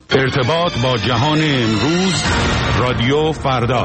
ارتباط با جهان امروز، رادیو فردا.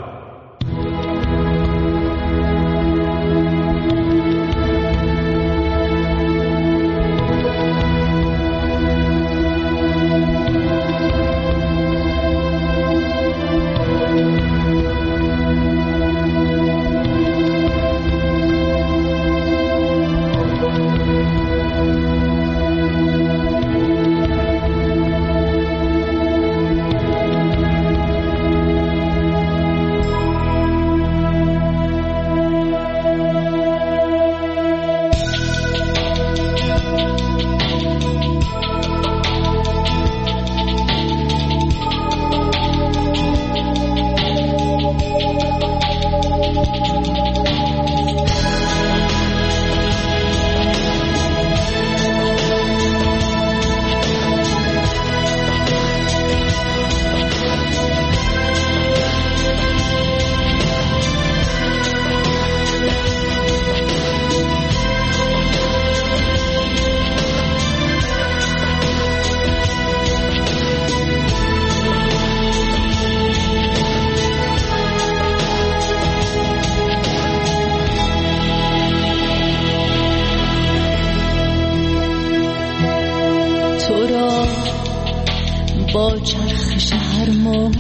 با چرخش هر موج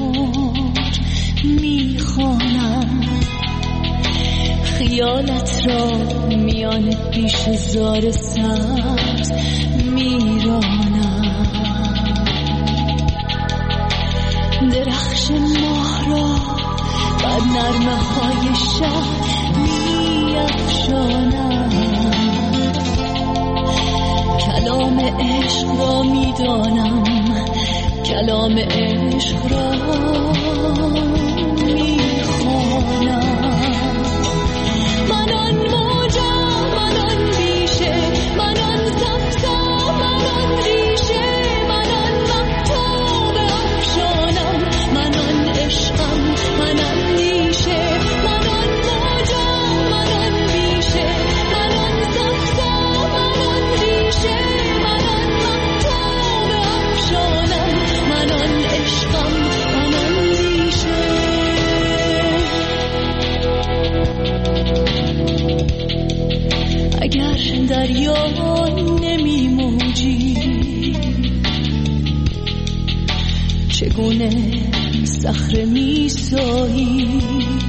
میخوانم، خیالت را میان پیش زار سبز میرانم، درخش ماه را بر نرمه های شب میافشانم، کلام عشق را میدانم، کلام عشق را میخوانم. من آن موجم، من آن بیشه، من آن سبزم، من آن ریشه، من آن مهتاب افشانم، من آن عشقم، من آن نیشه، من آن موجم، من آن بیشه، من آن سبزم، من آن ریشه، من آن مهتاب افشانم، من آن عشقم، من آن ریشه. اگر دریا نمی موجی، چگونه صخره می سایی،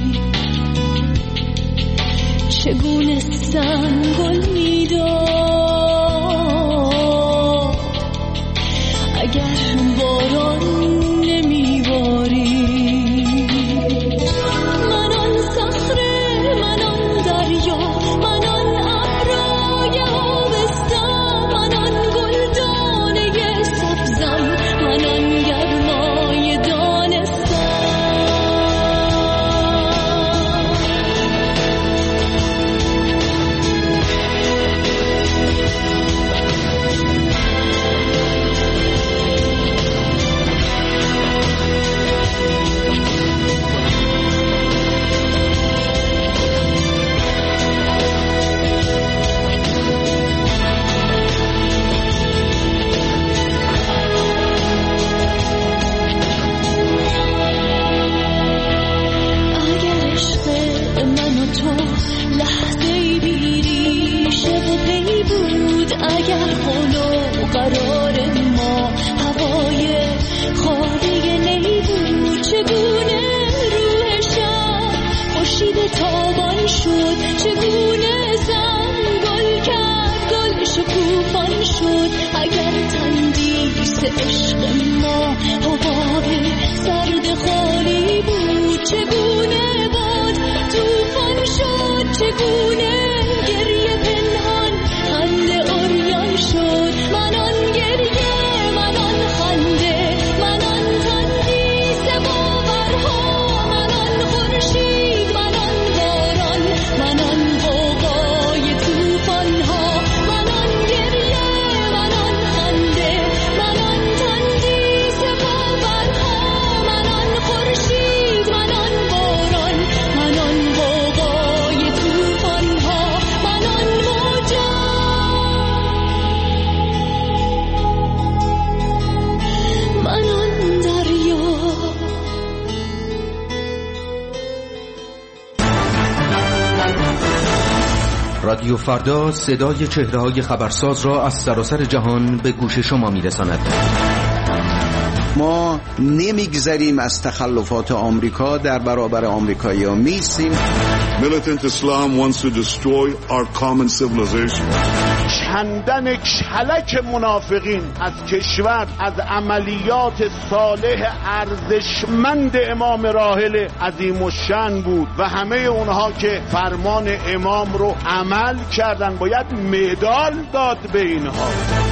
چگونه سنگل می داد، اگر باران نمی باری. من آن صخره، من آن دریا، من آن ابرای آبستم، من آن گلدانه سبزم، من آن گرمای دانستم. لحظه‌ای بیریشه و پی بود، اگر خلو قرار ما هوای خالی نی بود، چگونه روح شب خورشید تابان شد، چگونه زنگل کرد گل شکوفان شد، اگر تندیس عشق ما حباب سرد خالی بود، چگونه باد توفان شد، چگونه گریه پنهان خنده عریان شد. من آن گریه، من آن خنده، من آن تندیس باورها، من آن خورشید، من آن باران، من آن غوغای توفانها، من آن گریه، من آن خنده، من آن تندیس باورها، رادیو فردا صدای چهره‌های خبرساز را از سراسر جهان به گوش شما می‌رساند. ما نمیگذریم از تخلفات آمریکا در برابر آمریکایی‌ها می‌ایستیم. Militant Islam wants to destroy our common civilization. کندن کلک منافقین از کشور، از عملیات صالح ارزشمند امام راحل عظیم الشأن بود و همه اونها که فرمان امام رو عمل کردن باید مدال داد به اینها.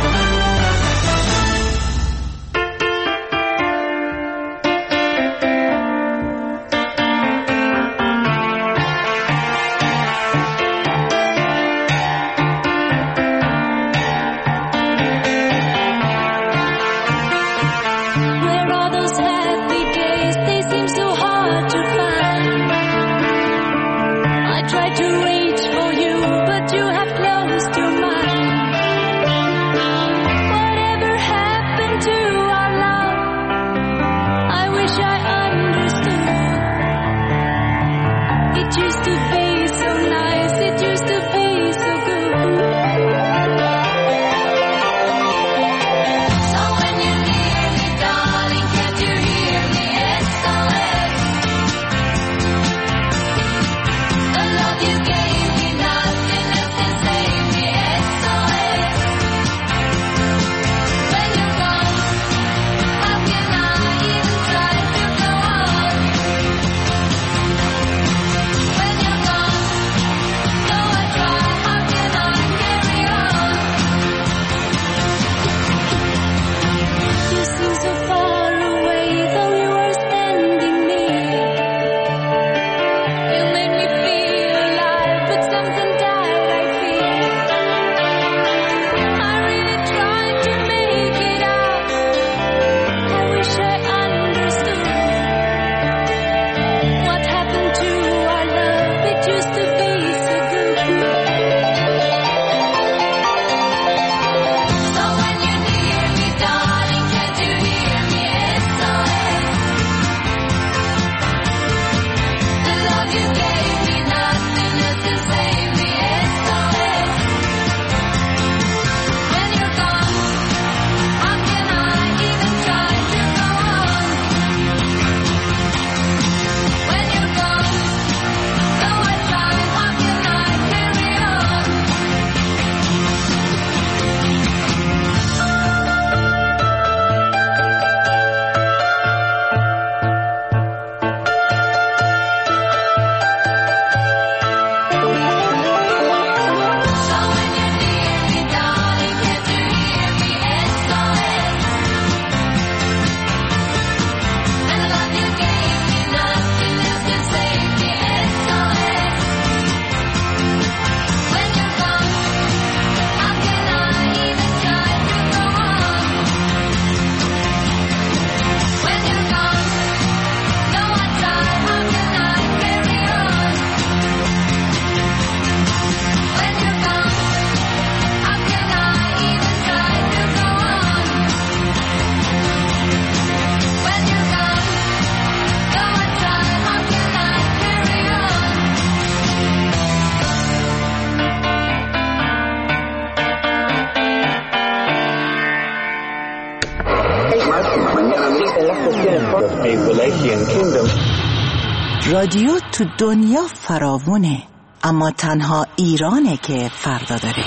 رادیو تو دنیا فراوونه، اما تنها ایرانه که فردا داره.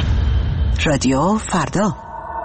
رادیو فردا.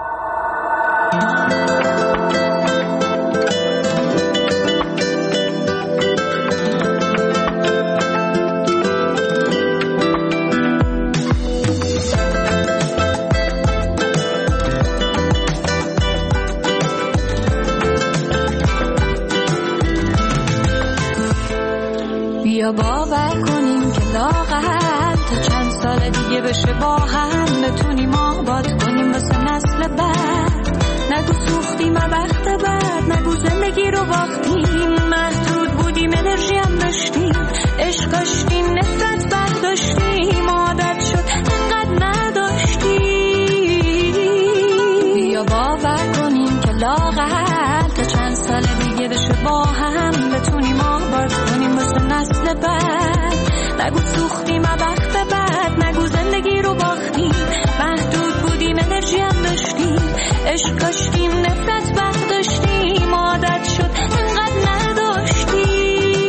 بیا باور کنیم که لاغر تا چند سال دیگه بشه با هم بتونیم آباد کنیم واسه نسل بعد. نگو سوختیم وقت بعد، نگو زندگی رو باختیم، محدود بودیم انرژی هم داشتیم، عشق داشتیم نفرت برداشتیم، عادت شد انقدر نداشتیم. بیا باور کنیم که لاغر تا چند سال دیگه بشه با هم بتونیم آباد کنیم واسه نسل بعد. نگو سوختیم وقت بعد، نگو زندگی انرژی هم داشتیم، عشق داشتیم، نفرت برداشتیم، عادت شد انقدر نداشتیم.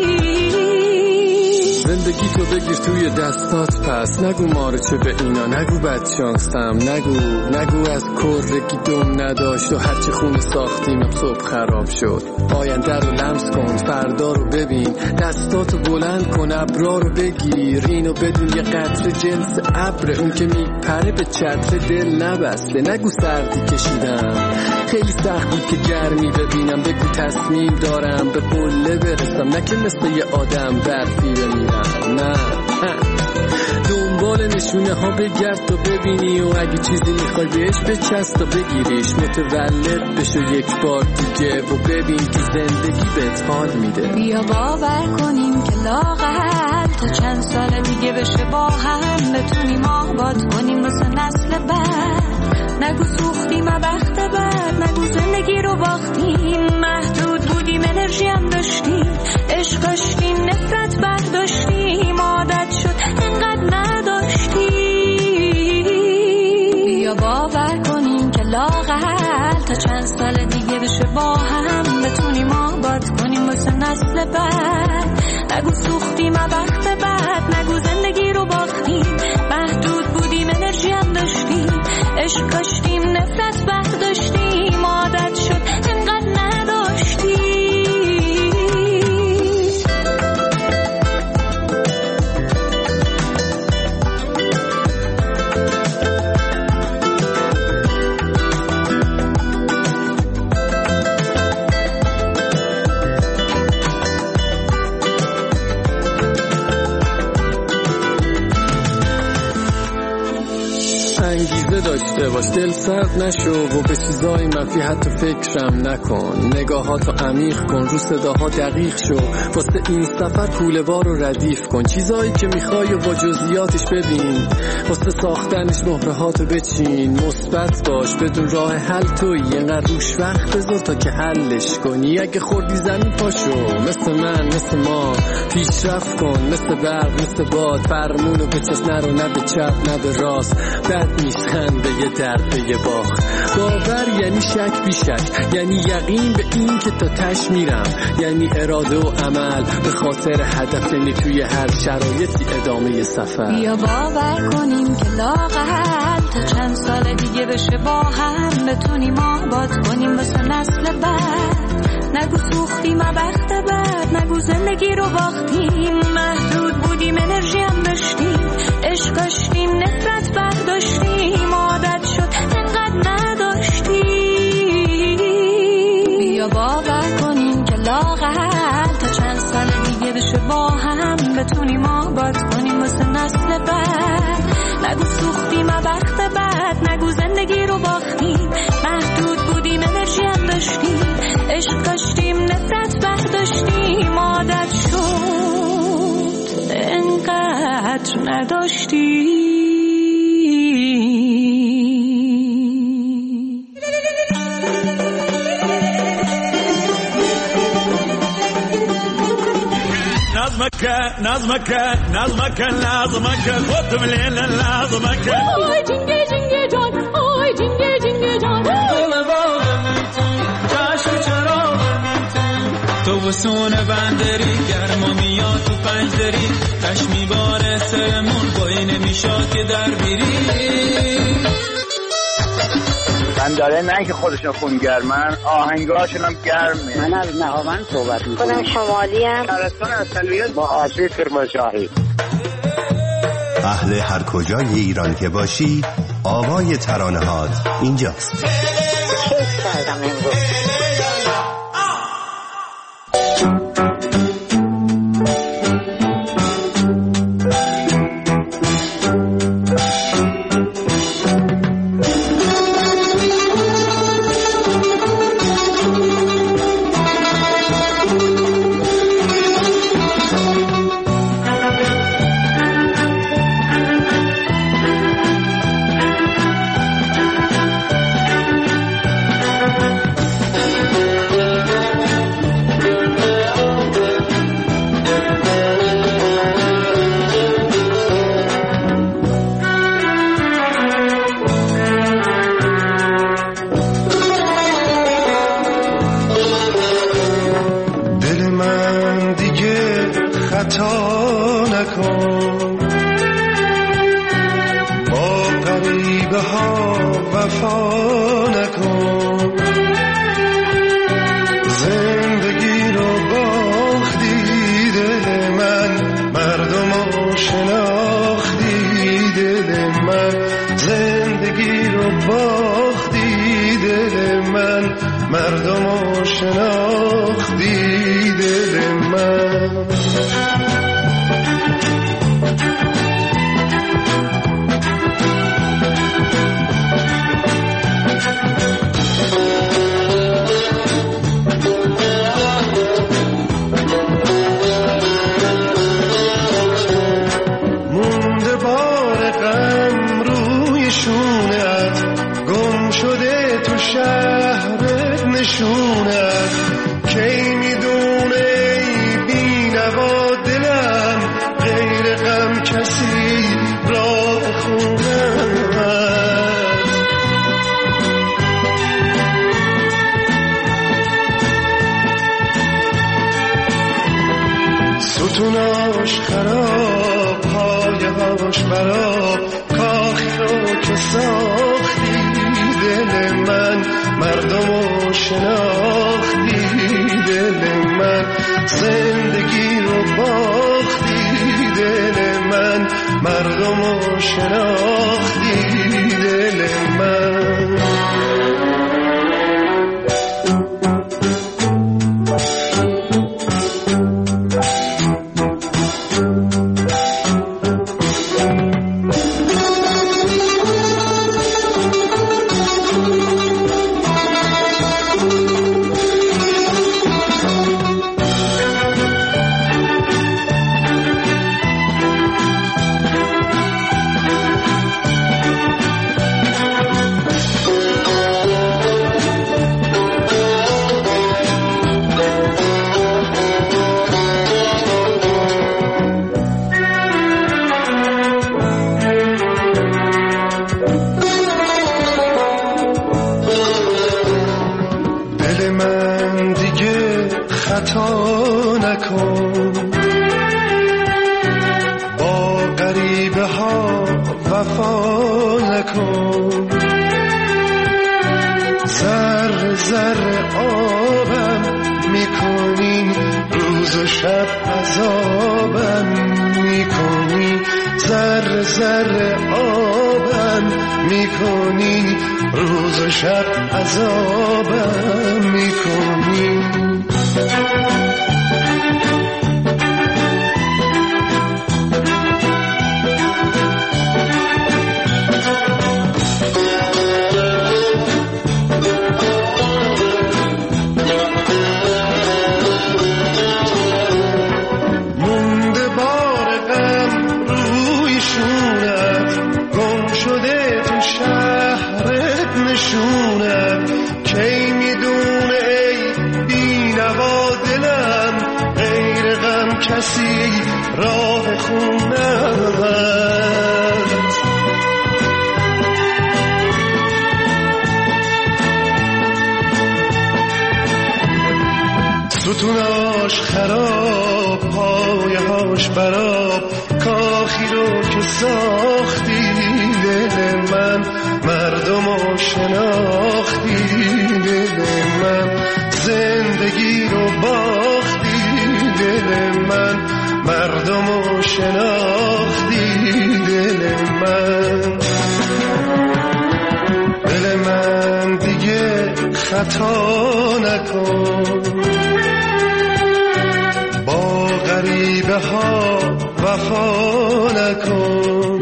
زندگی تو بگیر توی دستات، پس نگو مارچه به اینا، نگو بدشانسم، نگو از کرگی دم نداشت و هرچی خونه ساختیم صبح خراب شد. آینده رو لمس کن، فردا رو ببین، دستاتو بلند کن، ابرا رو بگیر، اینو بدون یه قطره جنس ابر، اون که میپره به چتر دل نبسته. نگو سردی کشیدم، خیلی سخت بود که گرمی ببینم، بگو تصمیم دارم به قله برسم، نه که مثل یه آدم برفی بمیرم. نه دنبال نشونه ها بگرد تا ببینی، و اگه چیزی میخوای بهش بچست تا بگیریش، متولد بشو یک بار دیگه و ببین که زندگی بهت حال میده. بیا باور کنیم که لااقل تا چند سال دیگه بشه با هم بتونیم آباد کنیم واسه نسل بعد. نگو سوختیم بخت بعد، نگو زندگی رو باختیم، محدود بودیم انرژی هم داشتیم، عشق داشتیم، نفرت برداشتیم، عادت شد انقدر نداشتیم. بیا باور کنیم که لااقل تا چند سال دیگه بشه با هم بتونیم آباد کنیم واسه نسل بعد. نگو سوختیم بخت بعد، نگو زندگی رو باختیم، محدود بودیم انرژی هم داشتیم، عشق داشتیم، نفرت برداشتیم، عادت شد انقدر نداشتیم. انگیزه داشته باش، دل سرد نشو و به چیزای منفی حتی فکرم نکن، نگاهاتو عمیق کن، رو صداها دقیق شو، واسه این سفر کوله بار رو ردیف کن، چیزایی که میخوای و با جزئیاتش ببین، واسه ساختنش مهرهاتو بچین، مثبت باش، بدون راه حل تویی، اینقدر روش وقت بذار تا که حلش کنی. اگه خوردی زمین پاشو، مثل من مثل ما پیشرفت کن، مثل برق مثل باد، فرمونو بچست، نرو نه به چپ نه به راست، بد نیست خنده یه درد به یه باخ. باور یعنی شک بی شک، یعنی یقین به این که تا تش میرم، یعنی اراده و عمل به خاطر هدف، یعنی توی هر شرایطی ادامه سفر. بیا باور کنیم که لااقل تا چند سال دیگه بشه با هم بتونیم آباد کنیم واسه نسل بعد. نگو سوختیم بخت بعد، نگو زندگی رو باختیم، محدود بودیم انرژی هم داشتیم، عشق داشتیم، نفرت برداشتیم، عادت شد انقدر نداشتیم. بیا باور کنیم که لااقل تا چند سال دیگه بشه با هم بتونیم آباد کنیم واسه نسل بعد. نگو سوختیم بخت بعد، نگو زندگی رو باختیم، محدود بودیم انرژی هم داشتیم، عشق داشتیم، نفرت برداشتیم، عادت شد انقدر نداشتیم. نظمك خود مليل نظمك آی جنگه جنگه جان، آی جنگه جنگه جان، تو بسون بندری گرما میاد تو پنجدری، تش میباره سرمون بایی نمیشاد که در بیری. بنداره نه که خودشون خونگرمن، آهنگاشون هم گرمه. من از نهاوند صحبت میکنم. خودم شمالی ام. شهرستان اصلیت با آسیب کرمانشاهی. اهل هر کجای ایران که باشی، آوای ترانه‌هات اینجاست. کیف کردم امروز. خطا نکن، با غریبه ها وفا نکن. زندگی رو باختی دل من، مردم رو شناختی دل من. زندگی رو باختی دل من، مردم رو شناختی دل من. مونده بار غم روی شونت، گم شده تو شهرت نشونت. کی میدونه ای بی‌نوا دلم، غیر غم کسی راه خونت. ستوناش خراب، پایه‌هاش براب، کاخی رو که ساختی دل من، مردم رو شناختی دل من. زندگی رو باختی دل من، مردم رو شناختی دل من. خطا نکن، با غریبه ها وفا نکن. ذره ذره آبم میکنی، روز و شب عذابم میکنی. ذره ذره آبم میکنی، روز و شب عذابم میکنی. مونده بار غم روی شونت، گم شده تو شهرت نشونت. کی میدونه ای بی‌نوا دلم، غیر غم کسی راه خونت. ستوناش خراب، پایه‌هاش براب، کاخی رو که ساختی دل من، مردم رو شناختی دل من. زندگی رو باختی دل من، مردم رو شناختی دل من. دل من دیگه خطا نکن، با غریبه ها وفا نکن.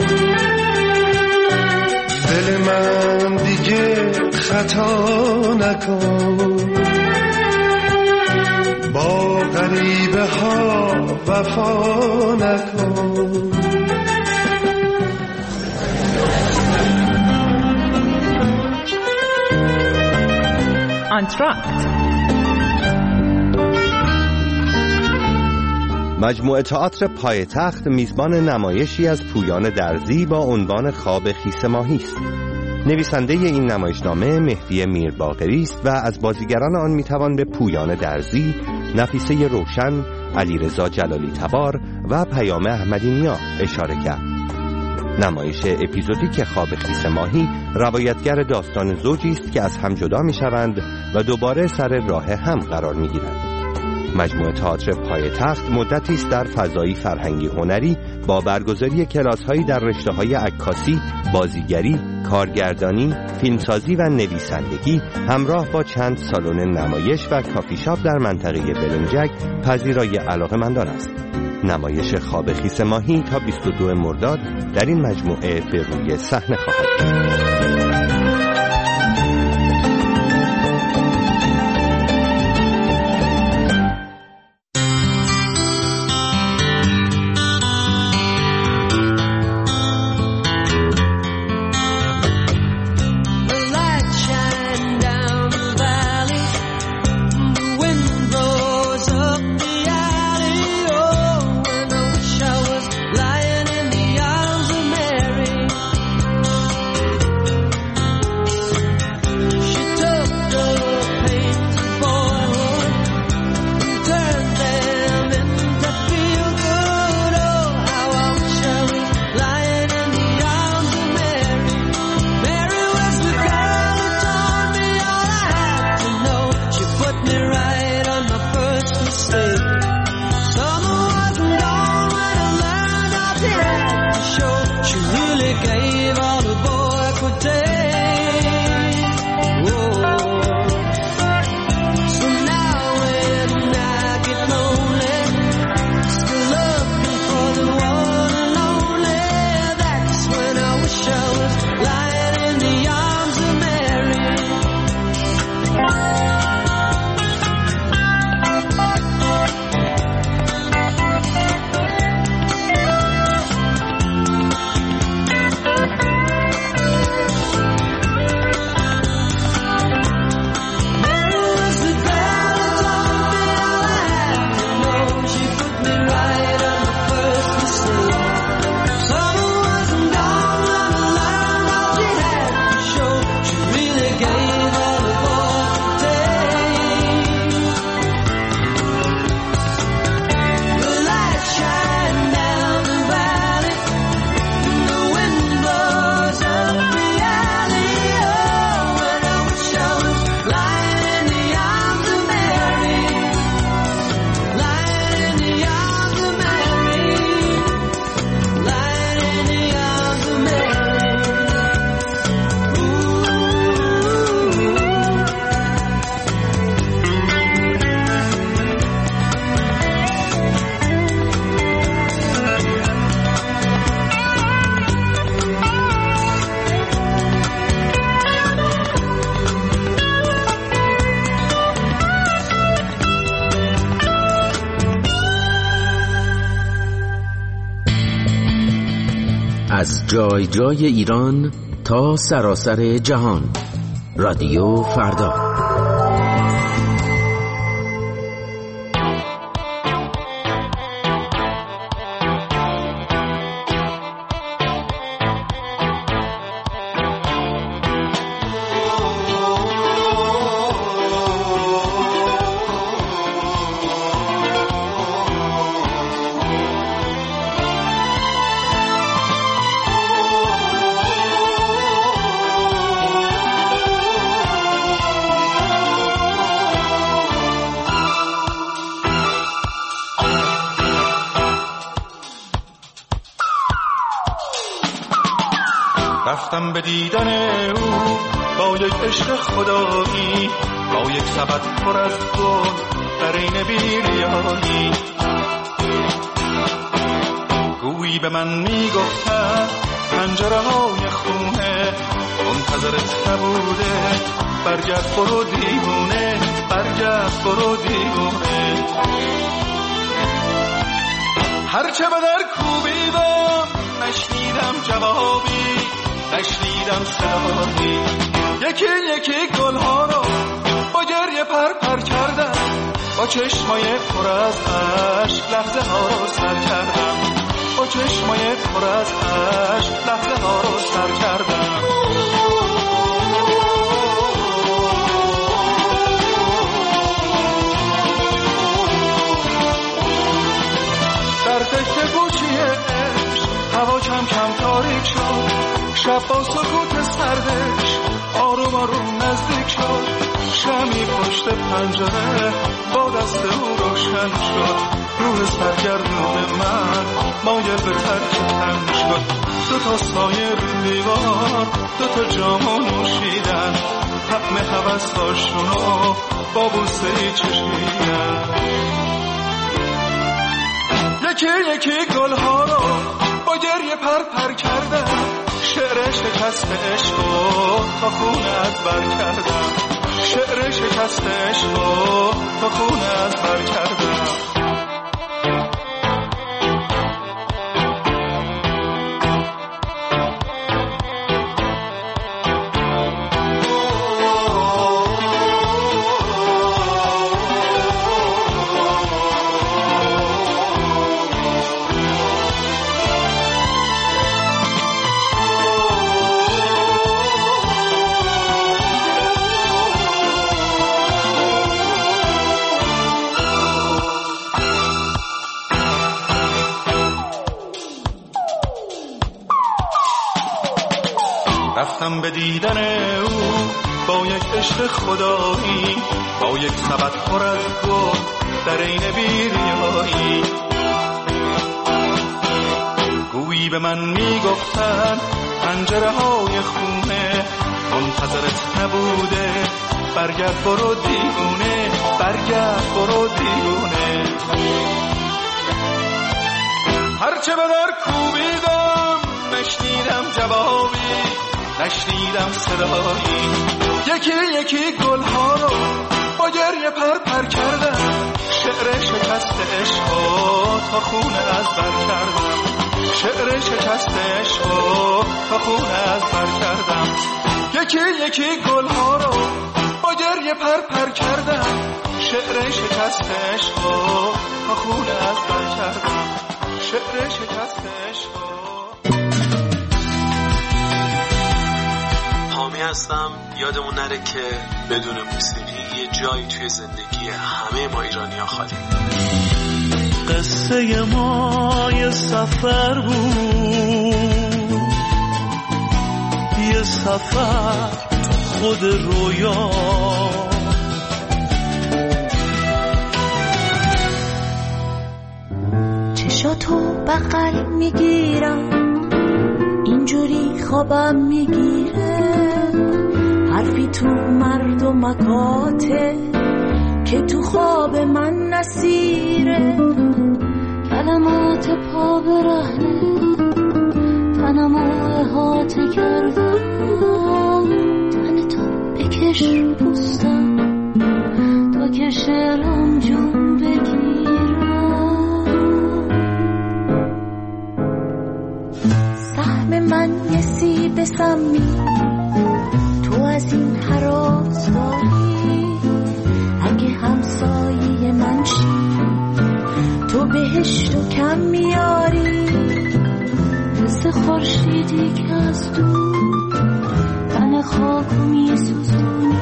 دل من دیگه خطا نکن، با غریبه ها وفا نکن. آنتراکت مجموعه تئاتر پایتخت میزبان نمایشی از پویان درزی با عنوان خواب خیس ماهی است. نویسنده این نمایشنامه مهدی میرباقری است و از بازیگران آن میتوان به پویان درزی، نفیسه روشن، علیرضا جلالی تبار و پیام احمدی نیا اشاره کرد. نمایش اپیزودیک خواب خیس ماهی روایتگر داستان زوجی است که از هم جدا می‌شوند و دوباره سر راه هم قرار می‌گیرند. مجموعه تئاتر پایتخت مدتی است در فضایی فرهنگی هنری با برگزاری کلاس‌هایی در رشته‌های عکاسی، بازیگری، کارگردانی، فیلمسازی و نویسندگی همراه با چند سالن نمایش و کافی شاپ در منطقه بلنجک پذیرای علاقه‌مندان است. نمایش خواب خیس ماهی تا 22 مرداد در این مجموعه به روی صحنه خواهد بود. از جای جای ایران تا سراسر جهان. رادیو فردا. رفتم به دیدن او با یک عشق خدایی، با یک سبد پر از گل در این بیریایی. گویی به من میگفتن پنجره های خونه منتظرت نبوده، برگرد برو دیوونه، برگرد برو دیوونه. هرچه به در کوبیدم نشنیدم جوابی، نشنیدم صدایی. یکی یکی گلها رو با گریه پر کردم، با چشمای پر از اشک لحظه ها رو سر کردم، با چشمای پر از اشک لحظه ها رو سر کردم. شب با سکوت سردش آروم آروم نزدیک شد. شمی پشت پنجره با دست او روشن شد. روح سرگردون من مایل به ترک تن شد. دو تا سایه رو دیوار، دو تا جامو نوشیدن، طعم هوس‌هاشونو با بوسه‌ای چشیدن. یکی یکی گل‌ها رو با گریه پر کردن. شعر شکست عشقو تا خونت بر کردن. شعر شکست عشقو تا خونت بر کردن. رفتم به دیدن او با یک عشق خدایی، با یک سبد پر از گل در عین بیریایی. گویی به من میگفتن پنجره های خونه منتظرت نبوده، برگرد برو دیوونه، برگرد برو دیوونه. هرچه به در کوبیدم نشنیدم جوابی، نشنیدم صدایی. یکی یکی گل‌ها رو با گریه پر کردم. شعر شکست عشقو تا خون از بر کردم. شعر شکست عشقو تا خون از بر کردم. یکی یکی گل‌ها رو با گریه پر کردم. شعر شکست عشقو تا خون از بر کردم. شعر شکست عشقو. حامی هستم. یادمون نره که بدون موسیقی یه جایی توی زندگی همه ما ایرانی‌ها خالی. قصه ما یه سفر بود، یه سفر خود رویا. چشاتو بغل میگیرم، اینجوری خوابم میگیره. حرفی تو مرد و مکاته که تو خواب من نسیره. کلمات پا برهنه تنم و احاطه کردم. تن تو بکش پوستم تا که شعرم جون بگیرم. سهم من یه سیب سمی، تو از این هراس داری. اگه همسایه من شی تو بهشتو کم میاری. مثل خورشیدی که از دور تن خاکو میسوزونی.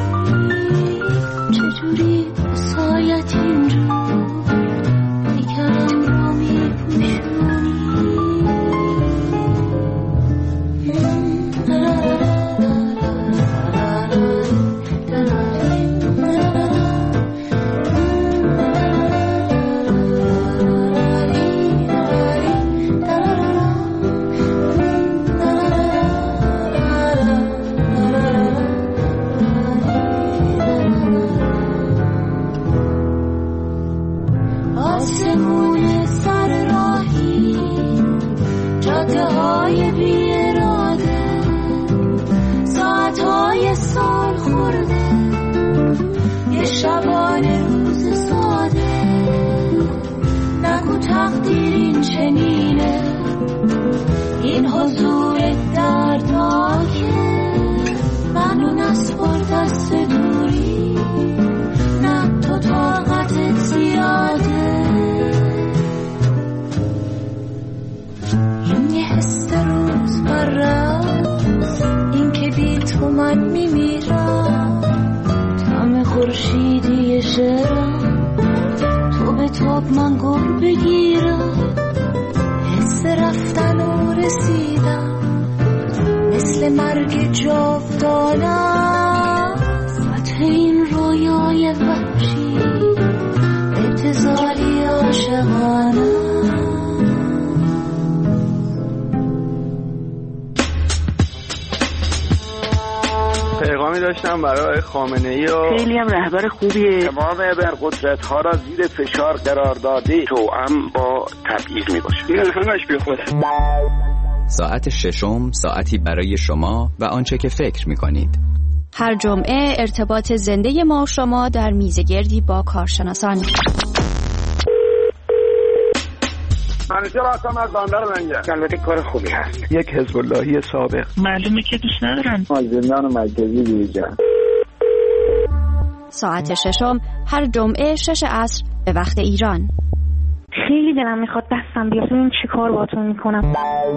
چجوری سایت اینجا دیگرم را میپوشونی. آسمون سر راهی، جاده های بی اراده، ساعت های سال خورده، یه شبانه روز ساده. نگو تقدیر این چنینه، این حضور دردناکه. منو نسپار دست دوری، نه تو طاقتت زیاده. این یه حس روز برست، این که بی تو من میمیرم. طعم خورشیدی شعرم، تو به تاب من گل بگیرم. حس رفتن و رسیدم مثل مرگ جاودانم، فتح این رویای وحشی ابتذالی عاشقانم. پیغامی داشتم برای خامنه‌ای و خیلی هم رهبر خوبیه. تمام ابرقدرت‌ها را زیر فشار قرار داده، توأم با تبعیض میباشه. این همش بیخوده. ساعت ششم، ساعتی برای شما و آنچه که فکر می‌کنید. هر جمعه ارتباط زنده ما و شما در میزگردی با کارشناسان. همیشه راستم از بندر منگه. البته کار خوبی هست. یک حزب اللهی سابق. معلومه که دوست ندارن. زندان مرکزی بیرجن. ساعت ششم هر جمعه 6 عصر به وقت ایران. خیلی دلم میخواد دستم بیاد. این چی کار باهاتون میکنم؟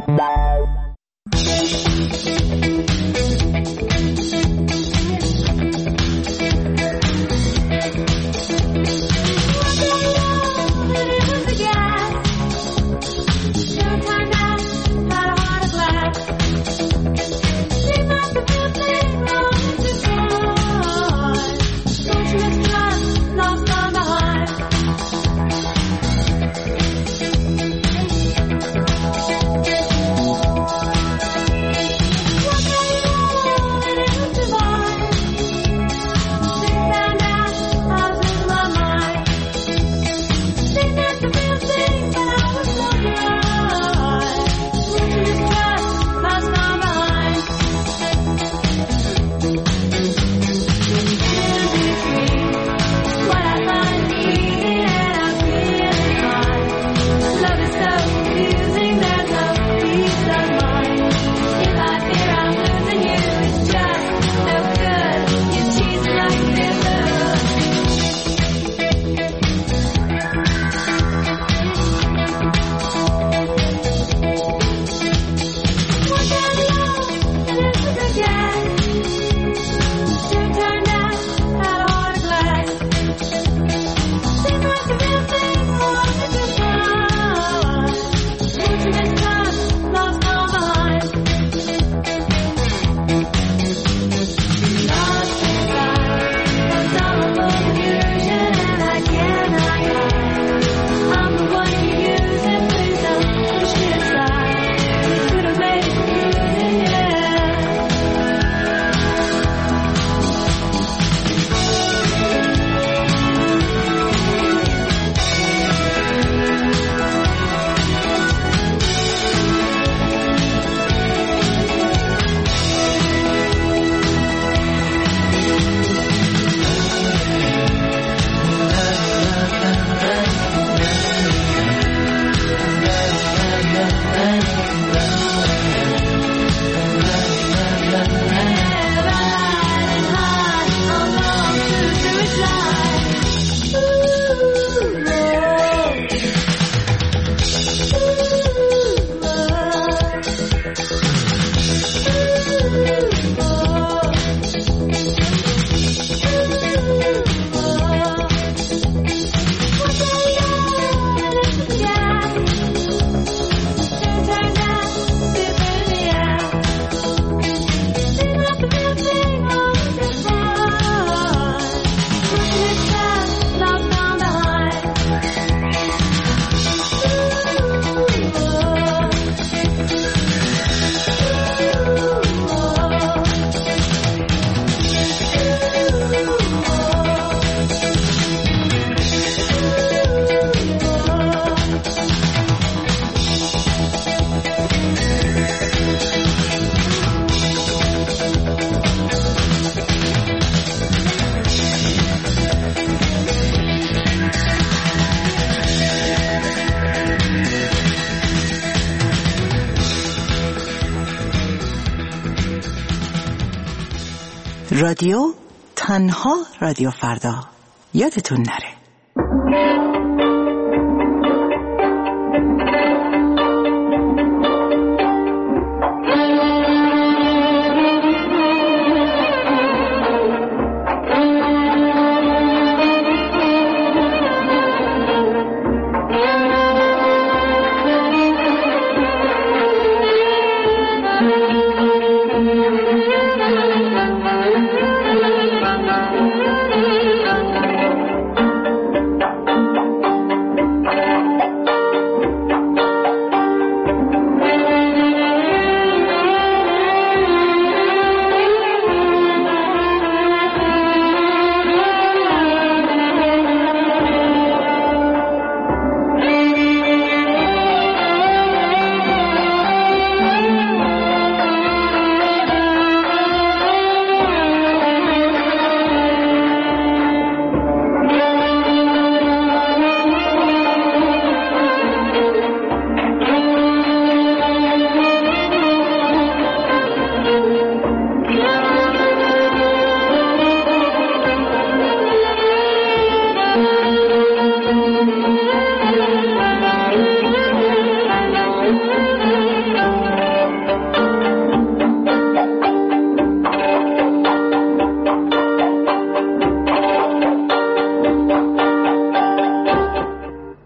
رادیو تنها رادیو فردا. یادتون نره.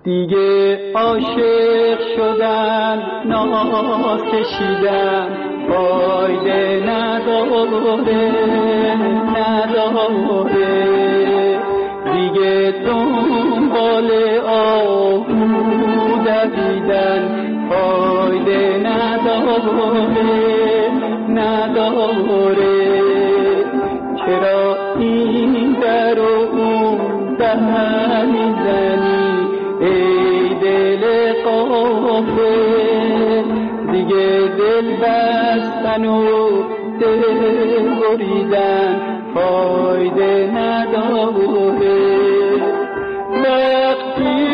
دیگه عاشق شدن ناز کشیدن فایده نداره دیگه دنبال آهو دویدن فایده نداره چرا این در و اون در میزنی ای دل غافل دیگه دل بستن و دل بریدن فایده نداره وقتی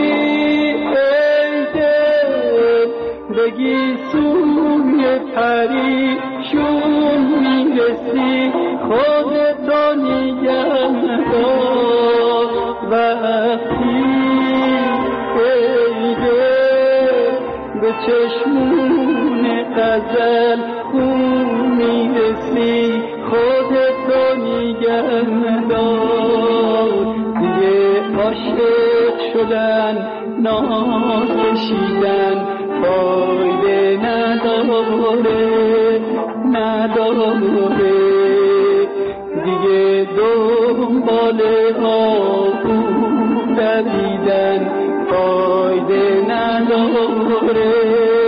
ای دل بگی سوی پریشون میرسی خودتو نگه دار وقتی ای دل به چشمون غزل خون میرسی خودتو نگه دار دیگه عاشق شدن ناز کشیدن فایده نداره دیگه دنبال آهو دویدن فایده نداره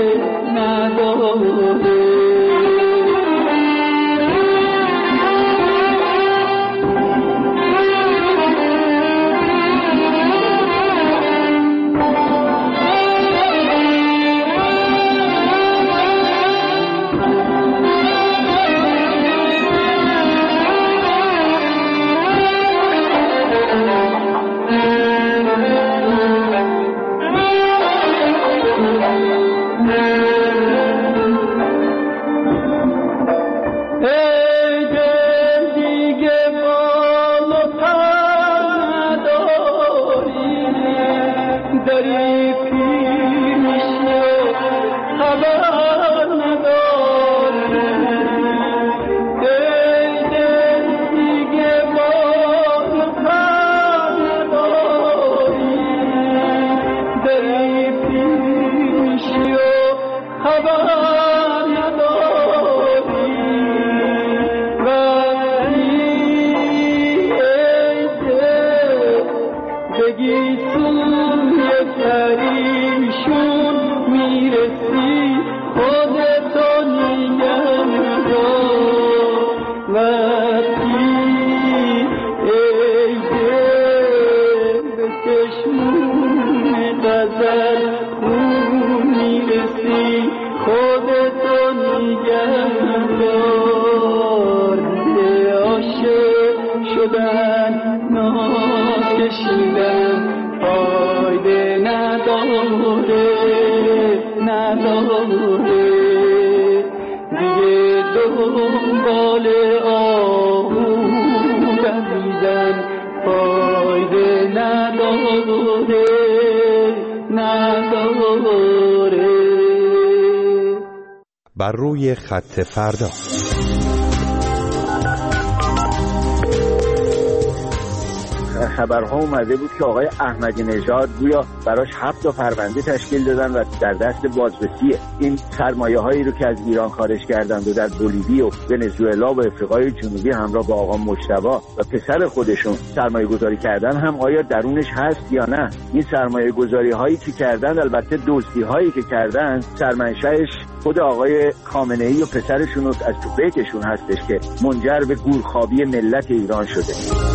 بر روی خط فردا. خبرها اومده بود که آقای احمدی نژاد گویا براش 7 تا پرونده تشکیل دادن و در دست بازرسیه. این سرمایه هایی رو که از ایران خارج کردند و در بولیوی و ونزوئلا و افریقای جنوبی همراه با آقا مجتبی و پسر خودشون سرمایه گذاری کردن هم آیا درونش هست یا نه؟ این سرمایه گذاری هایی که کردن، البته دزدی هایی که کردن، سرمنشأش خود آقای خامنه‌ای و پسرشون از تو بیتشون هستش که منجر به گورخوابی ملت ایران شده.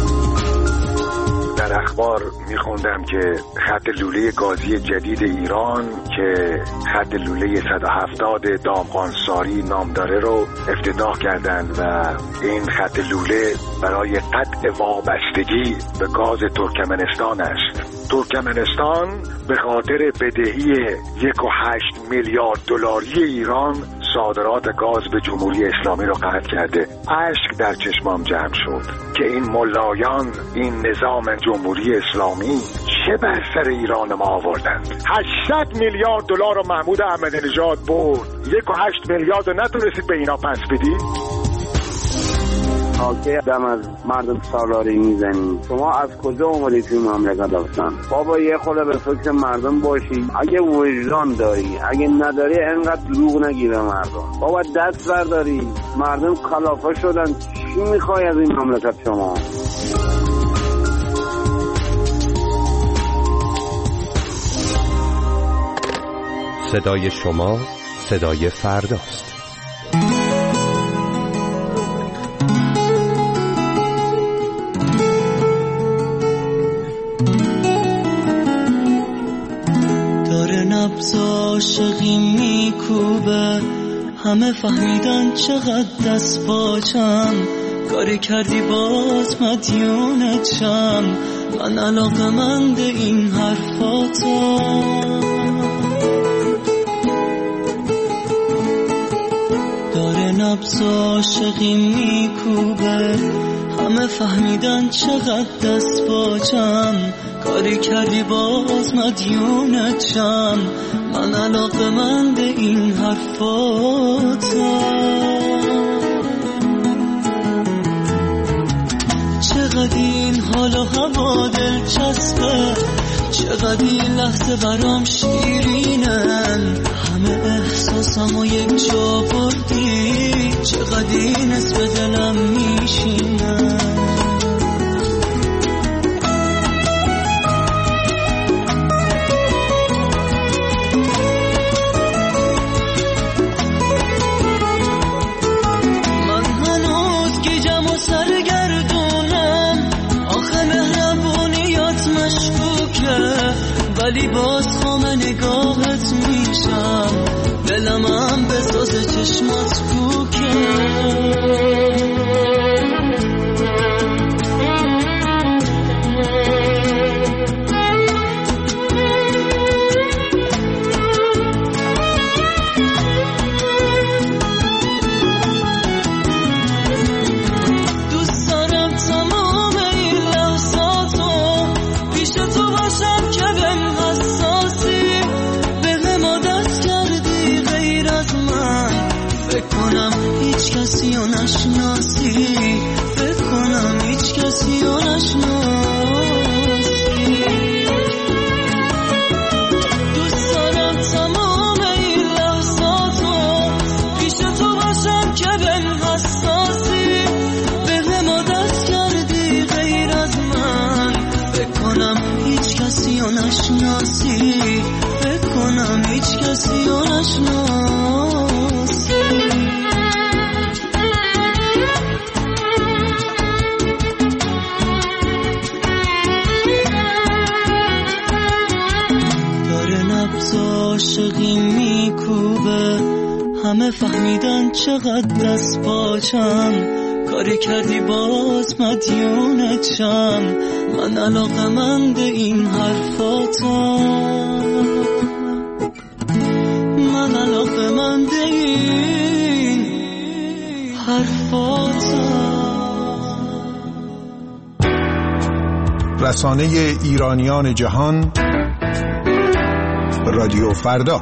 در اخبار میخوندم که خط لوله گازی جدید ایران که خط لوله 170 دامغانساری نام داره رو افتتاح کردن و این خط لوله برای قطع وابستگی به گاز ترکمنستان است. ترکمنستان به خاطر بدهی 1.8 میلیارد دلاری ایران صادرات گاز به جمهوری اسلامی رو قطع کرده. اشک در چشمام جمع شد که این ملایان، این نظام جمهوری اسلامی چه بر سر ایران ما آوردند. 800 میلیارد دلار رو محمود احمدی نژاد برد، 1.8 میلیارد رو نتونستید به اینا پس بدید. ناکه دم از مردم سالاری میزنی. شما از کجا اومدی توی مملکت هستن؟ بابا یه خورده به فکر مردم باشی. اگه وجدان داری، اگه نداری انقدر دروغ نگیره مردم. بابا دست برداری، مردم کلافه شدن. چی میخوای از این مملکت شما؟ صدای شما صدای فرداست. داره نبض عاشقی میکوبه، همه فهمیدن چقدر دست باچم، کاری کردی باز مدیونتم، من علاقه‌مند این حرفاتم. داره نبض عاشقی میکوبه، همه فهمیدن چقدر دست باچم، کاری کردی باز مدیونتم، من علاقه‌مند این حرفاتم. چقدر این حال و هوا دلچسبه، چقدر این لحظه برام شیرینن، همه احساسمو یک جا بردی، چقدر این اسم دلم میشینن. ولی باز خام نگاهت میشم، دلمم به ساز چشمات کوکه. دوست دارم تمام این لحظاتو پیش تو باشم که بهم حساسی، به ما دست کردی غیر از من، فکر کنم هیچ کسی رو نشناسی، فکر کنم هیچ کسی رو نشناسی. دوست دارم تمام این لحظاتو پیش تو باشم که بهم حساسی، به ما دست کردی غیر از من، فکر کنم هیچ کسی رو نشناسی، فکر کنم هیچ کسی رو نشناسی. داره نبض عاشقی میکوبه، همه فهمیدن چقدر دست باچم، کاری کردی باز مدیونتم، من علاقه‌مند این حرفاتم، من علاقه‌مند این حرفاتم. رسانه ایرانیان جهان، رادیو فردا.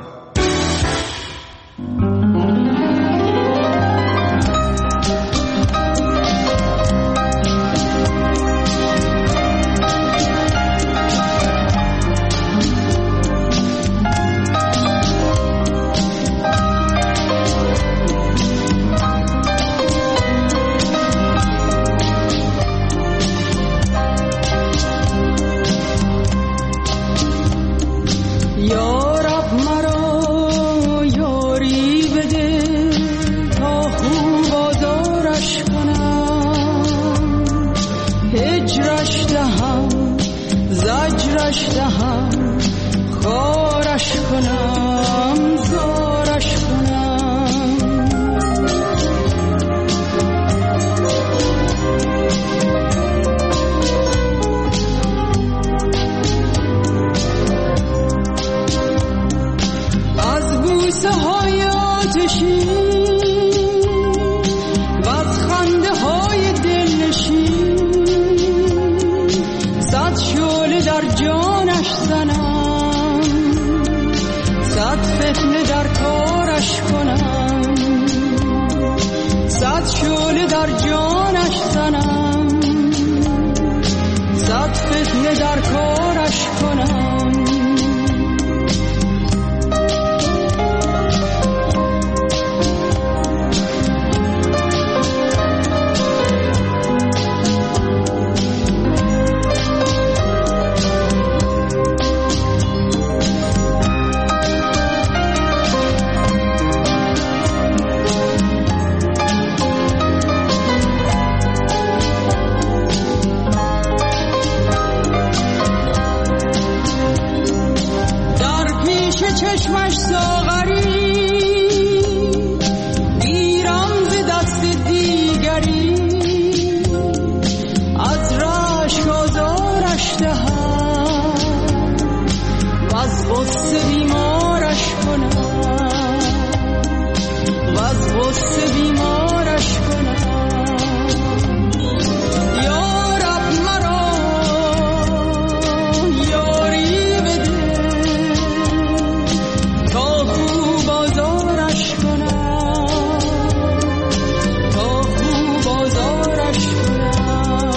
صد شعله در جانش تشنه در کارش کنم. چشمش ساغری گیرم ز دست دیگری، از رشک آزارش دهم و از غصه بیمارش کنم، و از غصه بیمارش کنم. یا رب مرا یاری بده تا خوب آزارش کنم، تا خوب آزارش کنم.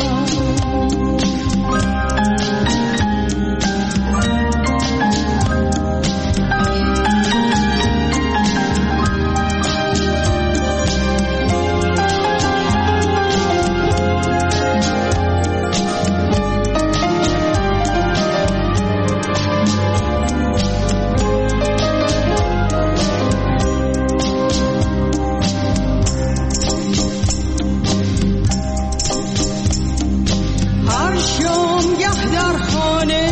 هر شامگه در خانه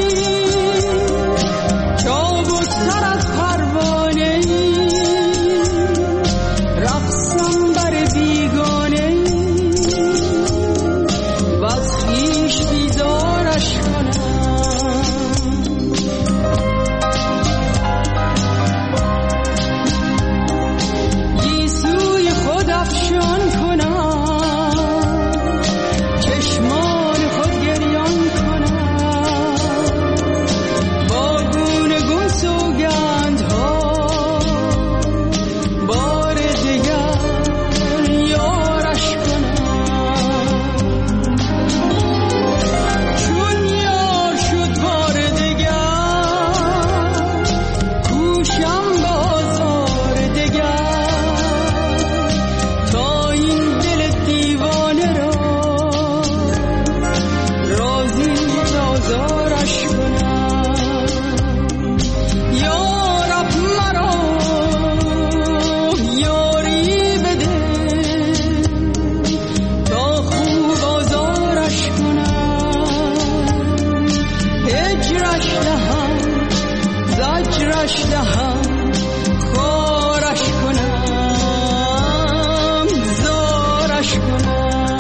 چابک‌تر از پروانه رقصم بر بیگانه و از خویش بیزارش کنم. گیسوی خود افشان کنم، چشمان خود گریان کنم، با گونه گون سوگندها بار دگر یارش کنم. چون یار شد بار دگر کوشم بازار دگر، تا این دل دیوانه را راضی آزارش کنم. یا رب مرا یاری بده تا خوب آزارش کنم. هجرش دهم زجرش دهم خارش کنم، زارش کنم.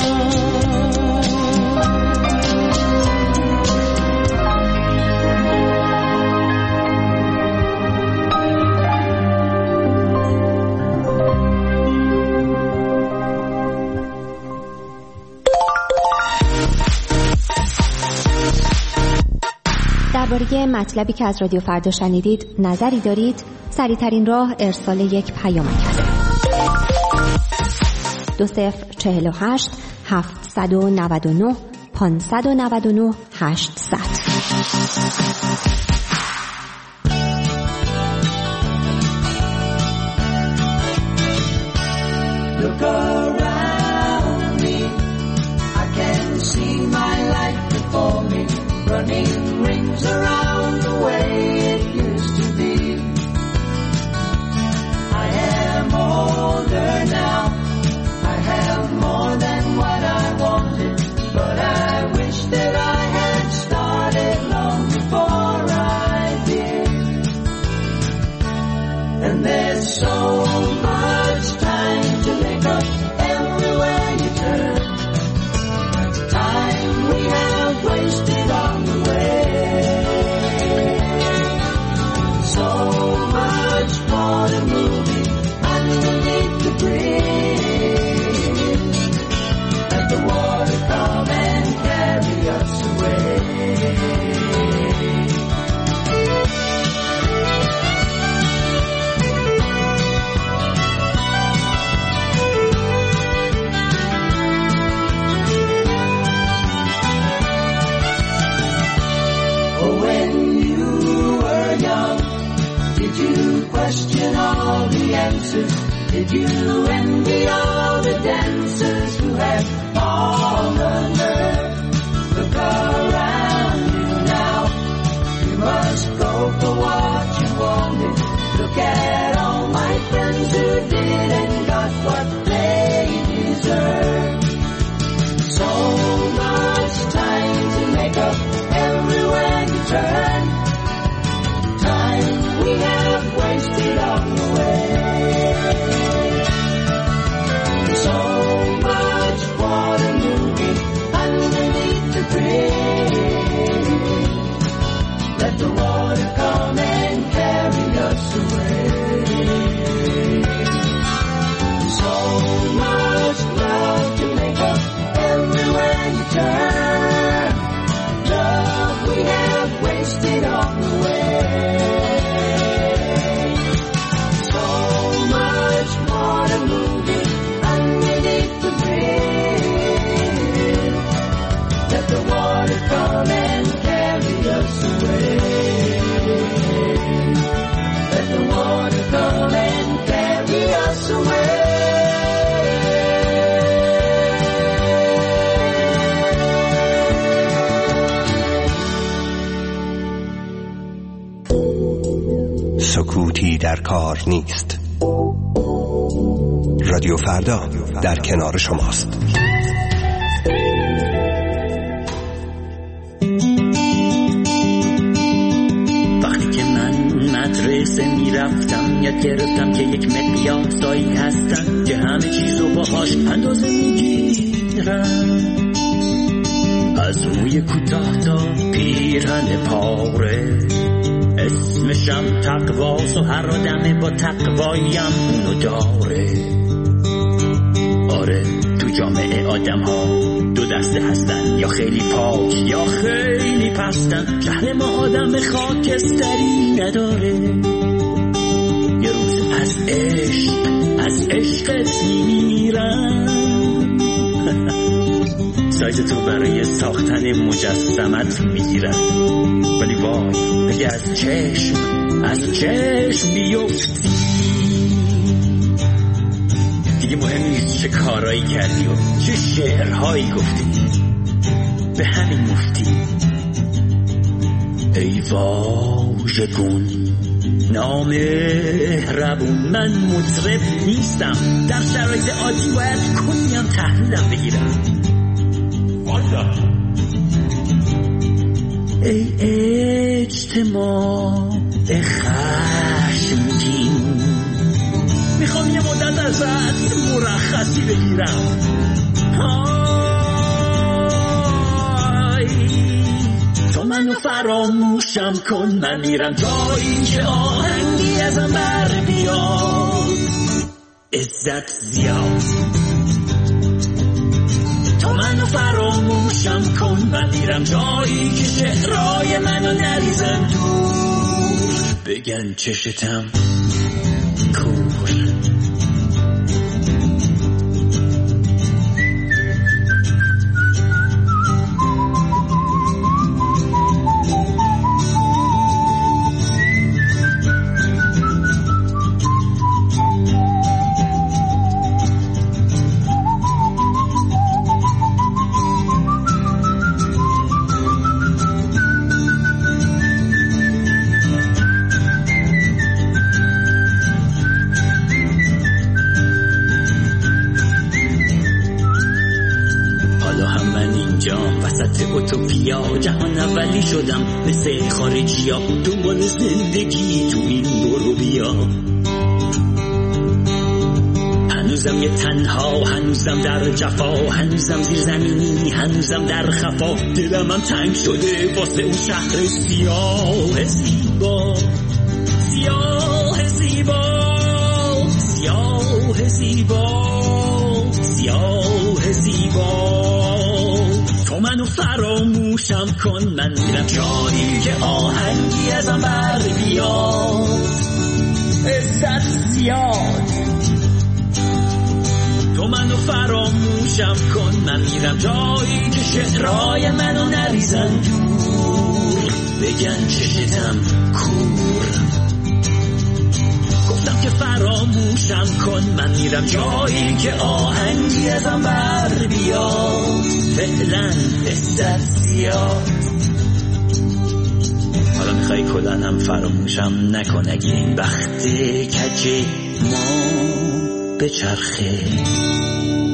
درباره مطلبی که از رادیو فردا شنیدید نظری دارید؟ سریع‌ترین راه ارسال یک پیامک است. 2048 799 599 800. Look around me, I can see my life before me, running rings around the way it used to be. I am older now, I have more than what I wanted, but I wish that I had started long before I did. And there's so much time to make up everywhere you turn, time we have wasted on the way. So much water moving underneath the bridge. dancers? Did you envy all the dancers who had all the nerve? Look around you now. You must go for what you wanted. Look at all my friends who didn't got what they deserve. So much time to make up everywhere you turn. Time we have wasted on the way. So much water moving underneath the bridge. Let the water come and carry us away. So much love to make up everywhere you turn. Love we have wasted on the way. So much water moving underneath the bridge. Let the water come and carry us away. Let the water come and carry us away. سکوتی در کار نیست. رادیو فردا در کنار شماست. وقتی که من مدرسه میرفتم یاد گرفتم که یک مقیاسایی هستن که همه چیزو باهاش اندازه میگیرن، از موی کوتاه تا پیرهن پاره. اسمشم تقواست و هر آدمه با تقوایم اونو داره. آره تو جامعه آدم ها دو دسته هستن، یا خیلی پاک یا خیلی پستن. شهر ما آدم خاکستری نداره. یه روز از عشقت میمیرم. سایز تو برای ساختن مجسمت میگیرن، ولی وای اگه از چشم بیفتی دیگه مهم نیست چه کارایی کردی و چه شعرهایی گفتی، به همین مفتی. ای واژگون نامهربون، من مطرب نیستم، در شرایط عادی باید کنیم تحلیلم بگیرم. ای اجتماع خشمگین، میخوام یه مدت ازت مرخصی بگیرم. تو منو فراموشم کن، من میرم جایی که آهنگی ازم بر بیاد. عزت زیاد تو منو فراموشم کن، من میرم جایی که شعرهای منو نریزن دور. بگن چشتم کور. جهان اولی شدم مثل خارجی ها، دنبال زندگی تو این برو بیا. هنوزم یه تنها، هنوزم در جفا، هنوزم زیر زمینی، هنوزم در خفا. دلم هم تنگ شده واسه اون شهر سیاه زیبا، سیاه زیبا، سیاه زیبا، سیاه زیبا. تو منو فراموشم کن، من میرم جایی که آهنگی ازم بر بیاد. عزت زیاد تو منو فراموشم کن، من میرم جایی که شعرهای منو نریزن دور. بگن چشتم کور، گفتم که فراموشم کن، من میرم جایی که آهنگی ازم بر بیاد، فعلا حست زیاد. حالا میخوای کلن هم فراموشم نکن، اگه این وقت کجه ما به چرخه